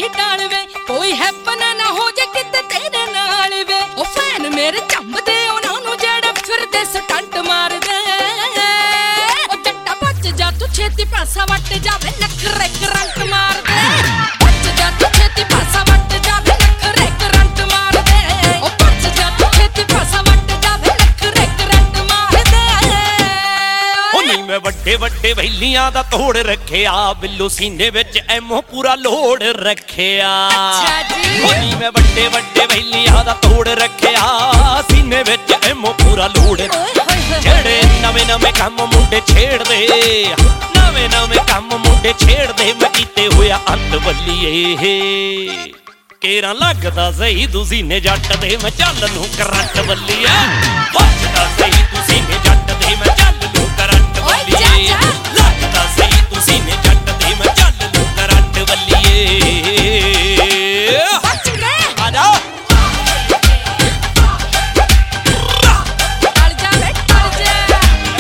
ਨਹੀਂ ਟਾਲਵੇ ਕੋਈ ਹੈਪਨ ਨਾ ਹੋ ਜੇ ਕਿਤੇ ਤੇਰੇ ਨਾਲ ਵੇ ਉਹ ਫੈਨ ਮੇਰੇ ਝੰਬਦੇ ਉਹਨਾਂ ਨੂੰ ਜਿਹੜੇ ਫਿਰਦੇ ਸਟੰਟ ਮਾਰਦੇ ਉਹ ਜੱਟਾ ਬਚ ਜਾ ਤੂੰ ਛੇਤੀ ਪਾਸਾ ਵੱਟ ਜਾਵੇ ਨਖਰੇ ਕਰੰਟ ਮਾਰਦੇ ਬਚ ਜਾ ਤੂੰ ਛੇਤੀ ਪਾਸਾ ਵੱਟ ਜਾਵੇ ਨਖਰੇ ਕਰੰਟ ਮਾਰਦੇ ਉਹ ਬਚ ਜਾ ਤੂੰ ਛੇਤੀ ਪਾਸਾ ਵੱਟ ਜਾਵੇ ਨਖਰੇ ਕਰੰਟ ਮਾਰਦੇ ਉਹ ਨਹੀਂ ਮੈਂ ਵੱਡੇ ਵੱਡੇ ਵੈਲੀਆਂ ਦਾ ਤੋੜ ਰੱਖਿਆ ਬਿੱਲੂ ਸੀਨੇ ਵਿੱਚ ਐਮੋ ਪੂਰਾ ਲੋੜ ਰੱਖਿਆ ਅੱਛਾ ਜੀ ਉਹ ਨਹੀਂ ਮੈਂ ਵੱਡੇ ਵੱਡੇ ਵੈਲੀਆਂ ਦਾ ਤੋੜ ਰੱਖਿਆ ਸੀਨੇ ਵਿੱਚ ਐਮੋ ਪੂਰਾ ਲੋੜ ਜਿਹੜੇ ਨਵੇਂ ਨਵੇਂ ਕੰਮ ਮੁੰਡੇ ਛੇੜਦੇ ਨਵੇਂ ਨਵੇਂ ਕੰਮ ਮੁੰਡੇ ਛੇੜਦੇ ਮੈਂ ਕੀਤੇ ਹੋਇਆ ਅੰਤ ਬੱਲੀਏ ਕੇਰਾਂ ਲੱਗਦਾ ਸਹੀ ਤੁਸੀਂ ਨੇ ਜੱਟ ਦੇ ਮੈਂ ਚੱਲ ਨੂੰ ਕਰੰਟ ਬੱਲੀਏ ਵੱਜਦਾ ਸਹੀ ਤੁਸੀਂ ਨੇ ਜੱਟ ਦੇ ਮੈਂ ਚੱਲ ਨੂੰ ਕਰੰਟ ਬੱਲੀਏ ਲੱਗਦਾ ਸਹੀ ਤੁਸੀਂ ਨੇ ਜੱਟ ਦੇ ਮੈਂ ਚੱਲ ਨੂੰ ਕਰੰਟ ਬੱਲੀਏ ਬਚ ਗਏ ਆ ਜਾ ਟਲ ਜਾ ਵੇ ਟਲ ਜਾ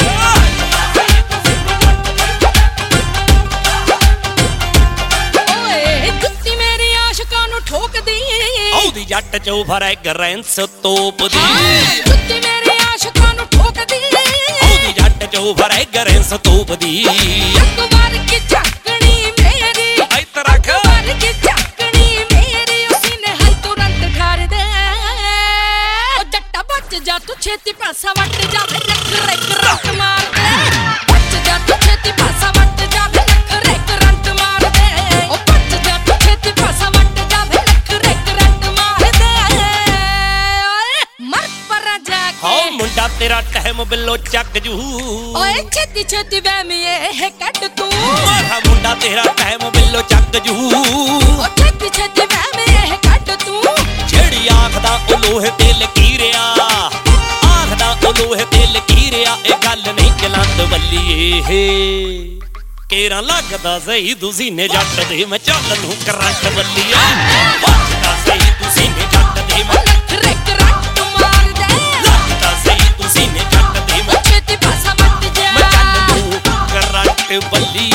ਓਏ ਜੁੱਤੀ ਮੇਰੀ ਆਸ਼ਿਕਾਂ ਨੂੰ ਠੋਕਦੀ ਆਉਦੀ ਜੱਟ ਚੋਂ ਫਰੈਗਰੈਂਸ ਤੋਪਦੀ ਜੁੱਤੀ ਮੇਰੀ ਆਸ਼ਿਕਾਂ ਨੂੰ ਠੋਕਦੀ ਆਉਦੀ ਜੱਟ ਚੋਂ ਫਰੈਗਰੈਂਸ ਤੋਪਦੀ ਇੱਕ ਵਾਰ ਕੀ ਝਾਕਣੀ ਮੇਰੀ ਇੱਧਰ ਰੱਖ ਵਾਰ ਕੀ ਝਾਕਣੀ ਮੇਰੀ ਉਸੀ ਨੇ ਹਲ ਤੁਰੰਤ ਘਰ ਦੇ ਉਹ ਜੱਟਾ ਬਚ ਜਾ ਤੂੰ ਛੇਤੀ ਪਾਸਾ ਵੱਟ ਜਾਵੇ ਨਖਰੇ ਕਰੰਟ ਮਾਰ ਦੇ ਬਚ ਜਾ ਤੂੰ ਛੇਤੀ ਪਾਸਾ ਵੱਟ ਜਾਵੇ ਨਖਰੇ ਕਰੰਟ ਮਾਰ ਦੇ ਉਹ ਬਚ ਜਾ ਤੂੰ ਛੇਤੀ ਪਾਸਾ ਵੱਟ ਜਾਵੇ ਨਖਰੇ ਕਰੰਟ ਮਾਰ ਦੇ ਓਏ ਮਰ ਪਰ ਜਾ ਹਾਂ ਕੇ ਮੁੰਡਾ ਤੇਰਾ ਟਾਈਮ ਬਿੱਲੋ ਚੱਕ ਜੂ ਓਏ ਛੇਤੀ ਛੇਤੀ ਵਹਿਮੀ ਇਹ ਕੱਢ ਤੂੰ ਮਾਰਾ ਮੁੰਡਾ ਤੇਰਾ ਟਾਈਮ ਬਿੱਲੋ ਚੱਕ ਜੂ ਉਹ ਛੇਤੀ ਛੇਤੀ ਵਹਿਮੀ ਇਹ ਕੱਢ ਤੂੰ ਜਿਹੜੀ ਆਖਦਾ ਉਹ ਲੋਹੇ ਤੇ ਲਕੀਰਿਆ ਆਖਦਾ ਉਹ ਲੋਹੇ ਤੇ ਲਕੀਰਿਆ ਇਹ ਗੱਲ ਨਹੀਂ ਚਲੰਦ ਬੱਲੀਏ ਕੇਰਾਂ ਲੱਗਦਾ ਸਹੀ ਤੁਸੀਂ ਨੇ ਜੱਟ ਦੇ ਮੈਂ ਚੱਲ ਨੂੰ ਕਰੰਟ ਬੱਲੀਏ ਵੱਜਦਾ ਸਹੀ ਤੁਸੀਂ ਨੇ ਜੱਟ ਦੇ ਮੈਂ ਨਖਰੇ ਕਰੰਟ ਮਾਰ ਦੇ ਲੱਗਦਾ ਸਹੀ ਤੁਸੀਂ ਨੇ ਜੱਟ ਦੇ ਮੈਂ ਛੇਤੀ ਪਾਸਾ ਵੱਟ ਜਾ ਚੱਲ ਨੂੰ ਕਰੰਟ ਬੱਲੀਏ